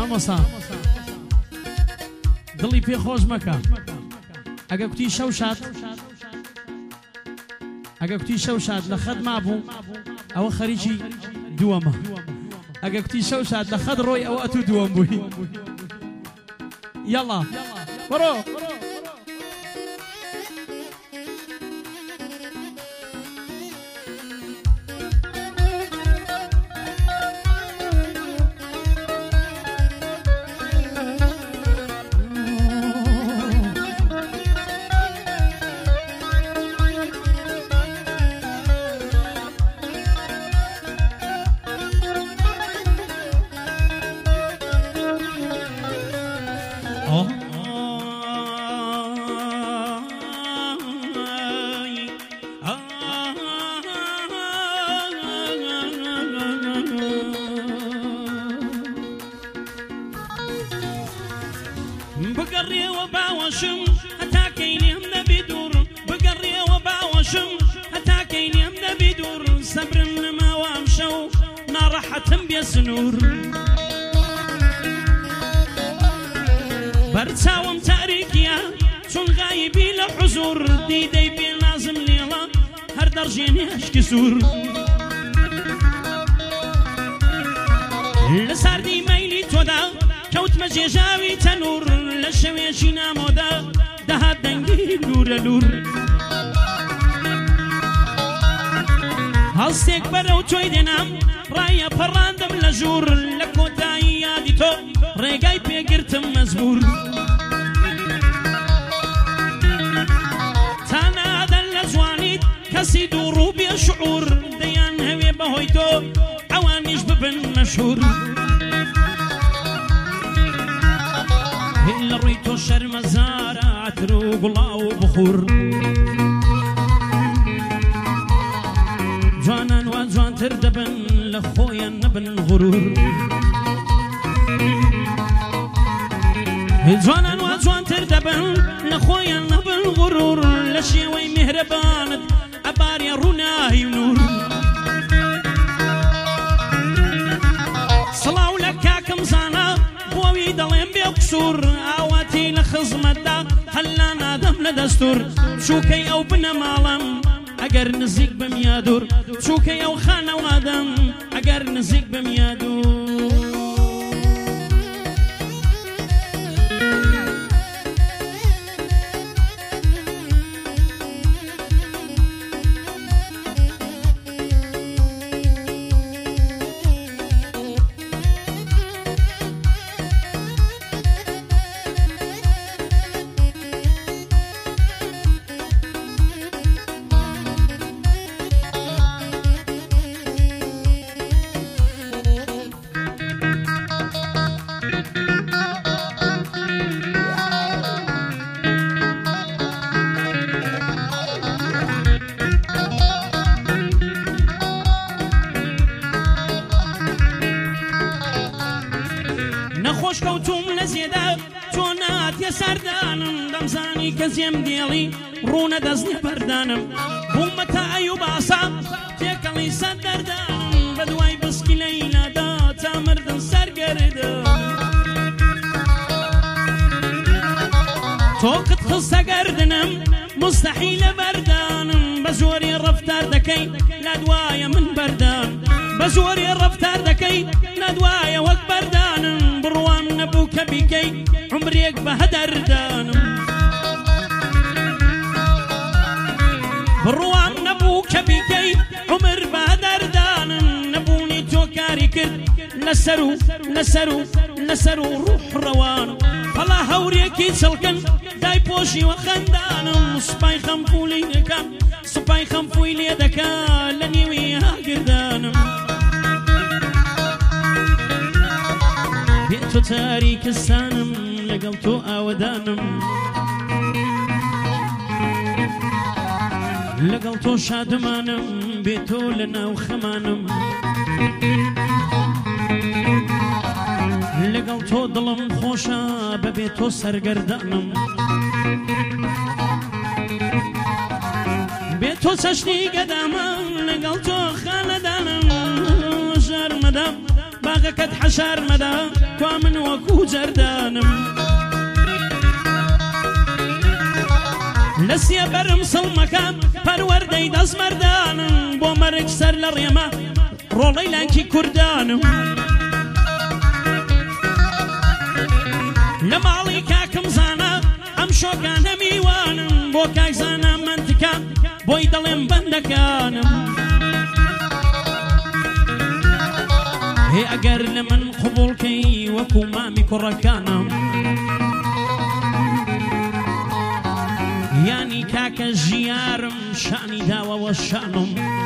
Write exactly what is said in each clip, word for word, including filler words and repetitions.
مامۆستا دڵی پێ خۆش مەکە ئەگە کوتی شەو شاد ئەگە کوتی شەو شاد لە خەت مابوو ئەوە خەریکی دووەمە ئەگە کوتی شەو شاد لە خەت ڕۆی ئەوە ئەتوو دووەم بووی یەڵا بڕۆ بقريوة باوشم هتاكيني هم نبي دور بقريوة باوشم هتاكيني هم نبي دور صبر ما وامشو نار حتم بيسنور برتاوم تاريكيا شون غايبي لحزور دي دي بي لازم ليلا هر درجيني اشكي سور لساردي ميلي تودا كوت مجيجاوي تنور لشويشي نامودا دهات دنگي لور لور هستيك برو توي دينام رايا پراندم لجور لكوتاي يادي تو ريقاي بيقرتم مزبور تانا دل لزوانيت كسي دورو بيا شعور ديان هوي بهويتو عوانيش ببن مشهور إلا ريتو شرم زارع عتروق الله وبخور جوانا وجوان تردبن لخويا نبن غرور جوانا وجوان تردبن لخويا نبن غرور لشيوي مهربانت أباري روناهي ونور صلاو لكاكم زانا بووي دڵێم بێ قسوور ئاواتی لە خزمەتدا هەللا نادەم لە دەستور چووکەی ئەو بنە ماڵم ئەگەر نزیک بم یا دوور چووکەی ئەو خانەوادەم ئەگەر نزیک بم یا دوور نخوش كوتوم لزيدا تونات يا سردانم دمزاني كزيم ديالي رونا دزني بردانم بومتا ايوب عصا تيكالي سدردانم بدواي بسكي ليلى دا تامردن سرگردم توقت خصة قردنم مستحيل بردانم بزوري الرفتار دكي لا دوايا من بردان بزوري الرفتار دكي لا دوايا وك بردانم بروام نبوك بيكي عمريك بهدردانم بروام نبوك بيكي عمر بهدردانم نبوني توكاري كرد لسرو لسرو لسرو روح روان فلا هوريكي سلكن داي بوشي وخندانم سباي خنفولي دكا سباي خنفولي دكا لنيوي هاقردانم بيتو تاريك السانم لقلتو آودانم لقلتو شادمانم بيتو لنا وخمانم لقل تو دلم خوشا ببي تو سرگردانم بي تو سشني قدامم لقل تو خاندانم شرمدم با باغەکەت حەشار مەدا کوا من وەکو جەردانم لە سێبەرم سڵمەکەم پەروەردەی دەست مەردانم بۆ مەرگ سەر لە ڕێمە ڕۆڵەی لانکی کوردانم لە ماڵی کاکم زانە ئەم شۆکانە میوانم بۆ کاک زانە منتکە بۆی دەڵێم بەندەکانم هێ ئەگەر لە من قوبوڵکەی وەکو مامی کوڕەکانم یانی کاکە ژیارم شانی داوەوە شانم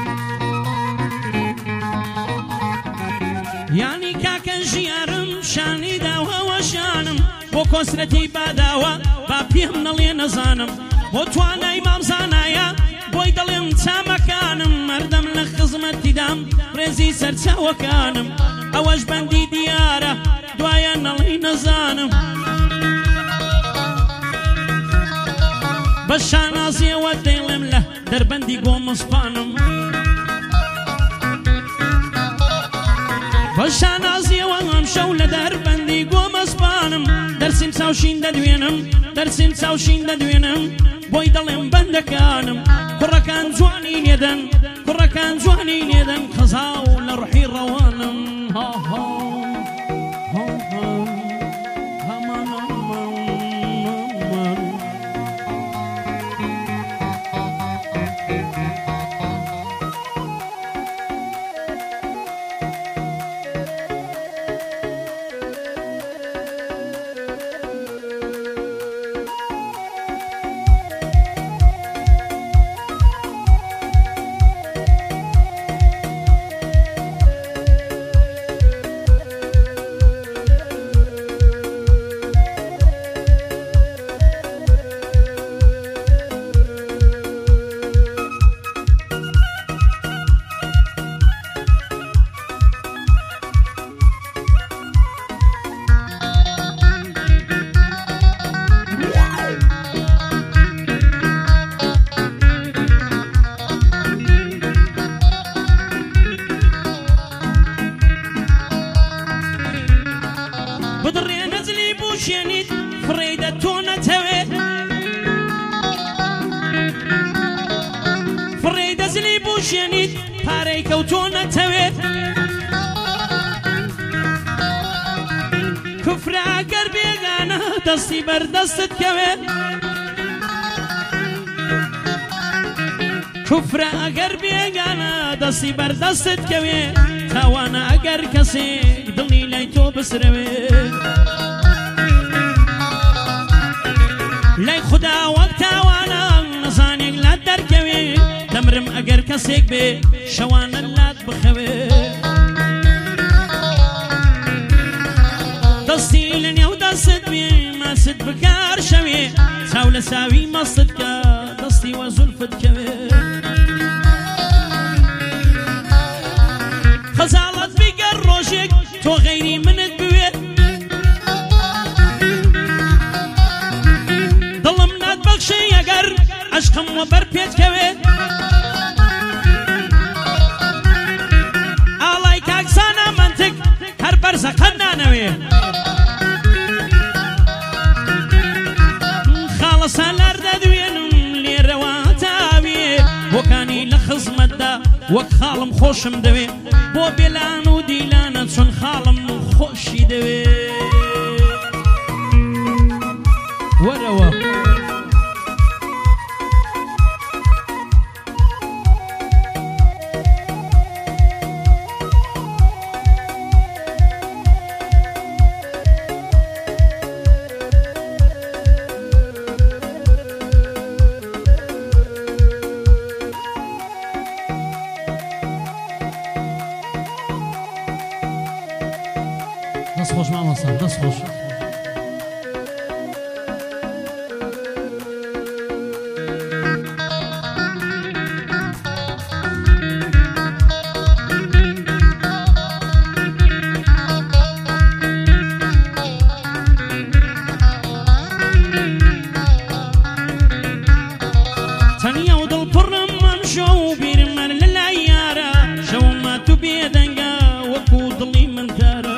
یانی کاکە ژیارم شانی داوەوە شانم بۆ کۆسرەتی باداوە با پێم نەڵێ نەزانم بۆ توانای مامزانایە بۆی دەڵێم چامەکانم مەردەم لە خزمەتیدام ڕێزی سەرچاوەکانم ئەوەش بەندی دیارە دوایە نەڵێی نەزانم بە شانازیەوە دەیڵێم لە دەربەندی گۆمەسپانم بە شانازیەوە ئەم شەو لە دەربەندی گۆمەسپانم دەرسیم چاوشین دەدوێنم دەرسیم چاوشین دەدوێنم بۆی دەڵێم بەندەکانم کوڕەکان جوانی لێدەن کوڕەکان جوانی لێدەن قەزاو لە ڕوحی ڕەوانم ها ها ها ها هەمان شێنیت فڕێدە تۆ نەتەوێت فڕێدە زلی بوو شێنیت پارەی کەوتۆ نەتەوێت کوفرە ئەگەر بێگانە دەستی بەردەستت کەوێت کوفرە ئەگەر بێگانە دەستی بەردەستت کەوێت تاوانە ئەگەر کەسێک دڵی لای تۆ بسرەوێت لای خدا وەک تاوانە نەزانێک لات دەرکەوێت دەمرم ئەگەر کەسێک بێ شەوانە لات بخەوێت دەستی لە نێو دەست بێ ماست بکار شەوێ چاو لە ساوی مەست کە دەستی وە زولفت کەوێت خەزاڵەت بیگەر ڕۆژێک تۆ غەیری منت بوێت دڵم ناتبەخشێ ئەگەر عەشقم وە بەر پێت کەوێت ئاڵای کاکسانە منتک هەر بەرزەقەت نانەوێ خاڵە سالار دەدوێنم لێرەوە تاوێ بۆکانی لە خزمەتدا وەک خاڵم خۆشم دەوێ بۆ بێلان و دیلانە چۆن خاڵم خۆشی دەوێ وەرەوە دەست خۆش مامەستا دەست خۆش تەنیا و دڵپڕم ئەم شەو بیرم مەر لە لای یارە شەوما تو بێدەنگە وەکو دڵی من دارە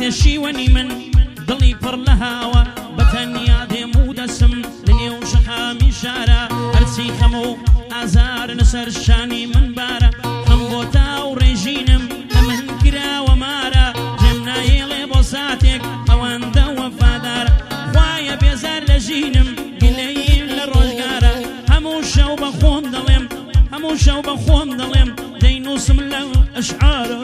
تێشیوەنی من دڵی پڕ لە هاوە بەتەنیا دێم و دەسم لە نێو شەقامی شارە هەرچی خەم و ئازارن سەر شانی من بارە خەم بۆ تاو ڕێژینم لە من کراوە مارە جێم نایێڵێ بۆ ساتێک ئەوەندە وەفادارە خوایە بێزار لە ژینم گلەییم لە ڕۆژگارە هەموو شەو بە خۆم دەڵێم هەموو شەو بە خۆم دەڵێم دەینووسم لە ئەشعارە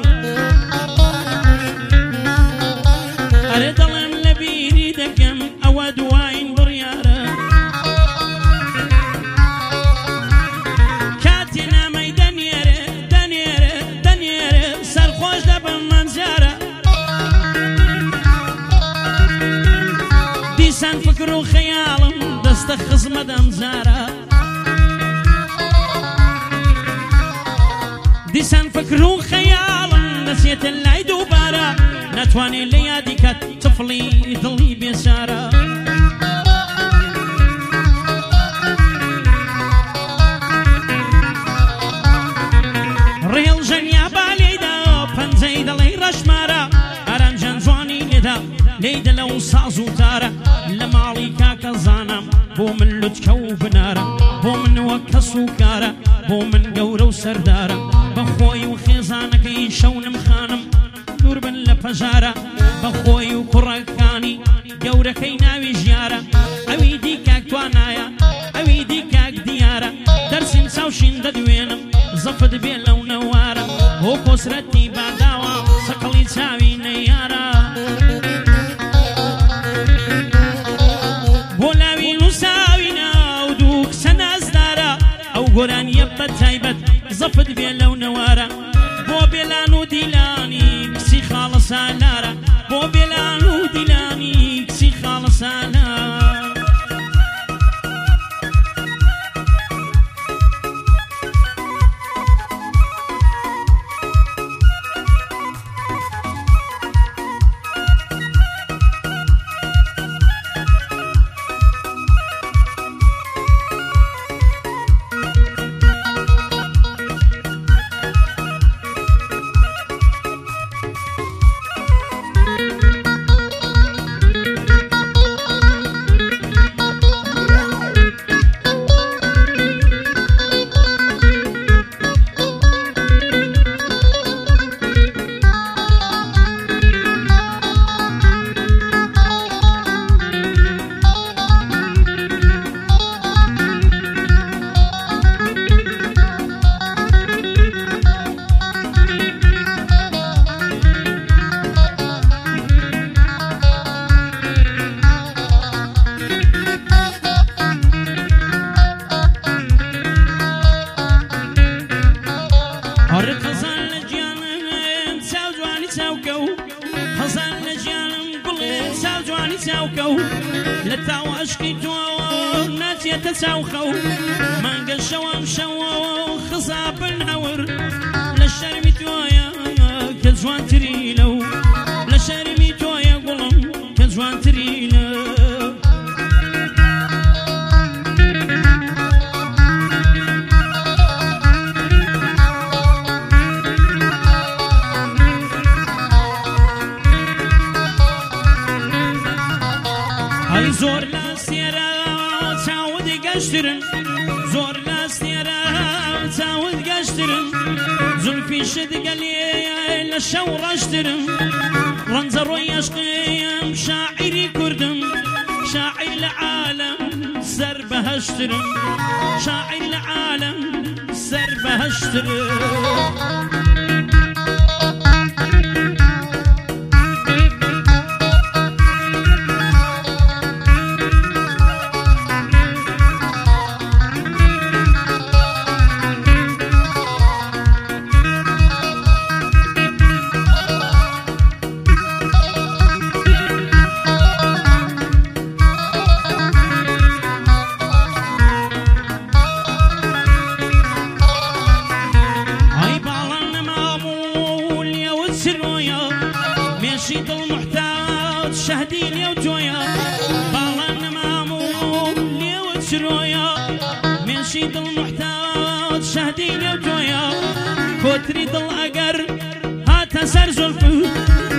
ئەرێ دەڵێم لە بیری دەکەم ئەوە دوایین بڕیارە کاتێ نامەی دەنێرێ دەنێرێ دەنێرێ سەرخۆش دەبم مەمزارە دیسان فکر و خەیاڵم دەستە خزمە دەمزارە دیسان فکر و خەیاڵم دەچێتە لای دووبارە ناتوانێ لە یادی کات تفڵی دڵی بێسارە ڕێڵ ژەنیا با لێیدا پەنجەی دەڵێی ڕەشمارە ئارانجان جوانی لێدا لێیدە لەو ساز و تارە لە ماڵی کاکە زانم بۆ من لوتکە و بنارە بۆ من وەک کەس و کارە بۆ من گەورە و سەردارە بەخۆی و خێزانەکەی شەونم خانم دوور بن لە پەژارە بەخۆی و کوڕەکانی گەورەکەی ناوی ژیارە ئەوی دی کاک توانایە ئەوی دی کاک دیارە دەرسیم چاوشین دەدوێنم زەفت بێ لەو نەوارە بۆ کۆسرەتی باداوە سەقڵی چاوی نەیارە بۆ لاوی نووساوی ناو دوو کسە نازدارە ئەو گۆرانیە بە تایبەت زەفت بێ لەو نەوارە بۆ بێلان و دیلانی کسی خاڵە سالارە بۆ بێلان و دیلانی کسی خاڵە سالارە لە تاو عشقی تۆوە ناچێتە چاوخەو مانگە شەوەم شەوە خزابن هەور لە شەرمی تۆیە کە جوانتری لەو لە شەرمی تۆیە گوڵم کە جوانتری لە زۆر لاستێرە چاوت گەشترن زۆر لاستێرە چاوت گەشترن زولفیشت گەلێ لە شەو ڕەشترم ڕەنجە ڕۆی عەشقیم شاعیری کوردم شاعیر لە عالەم سەر بەهەشترم شاعیر لە عالەم سەر بەهەشترم شهدي ليو تويا باڵان ماموو لێوە چرۆیە مێشی دڵ محتاج شهدی لێو تۆیە کۆتری دڵ ئەگەر هاتە سەر زۆلف